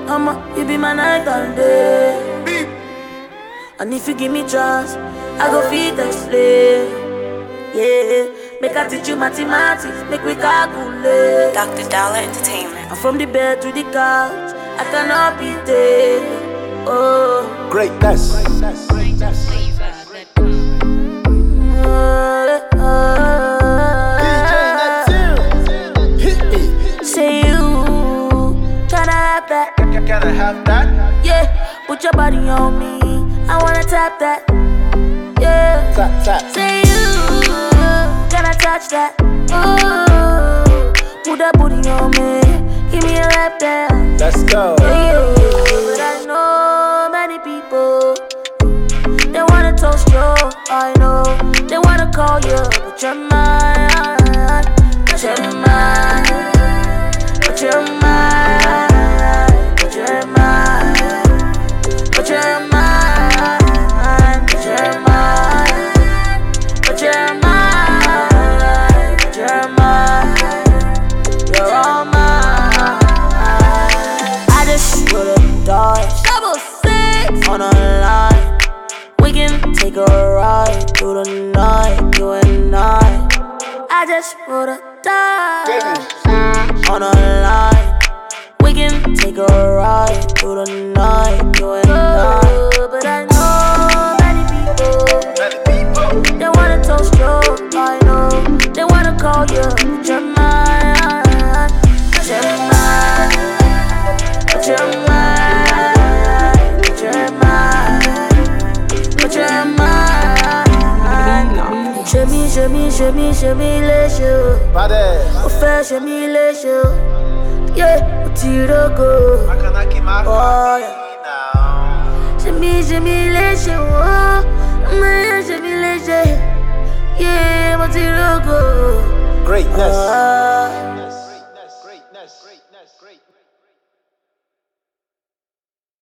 You be my night and day. And if you give me chance, I go fit explain. Yeah, make I teach you mathematics, make we calculate. Dr. Dollar Entertainment. And from the bed to the couch, I cannot be there. Oh, Greatness. Say you tryna have that. Can I have that? Yeah, put your body on me. I wanna tap that. Yeah, Tap, tap. say you gonna touch that. Oh, put that booty on me. Give me a lap dance. Let's go. Yeah, but I know many people. They wanna toast you. I know they wanna call you, but you're mine. But you're mine. But you're mine. But you're mine. But you're mine. But you're mine. But you're mine. But you're mine. You're all mine. I just roll a dice. Double six on a line. We can take a ride through the night, you and I. I just roll a dice on a line. We can take a ride through the night, you and I. But I know many people, they wanna toast you. I know they wanna call you, but you're mine. But you're mine. But you're mine. But you're mine. But you're mine. Show me, let you. Padre. Show me, let you. Yeah, Utirogo. Oh, yeah. Show me, let you. Show me, let you. Yeah, Utirogo. Greatness. Oh. Greatness.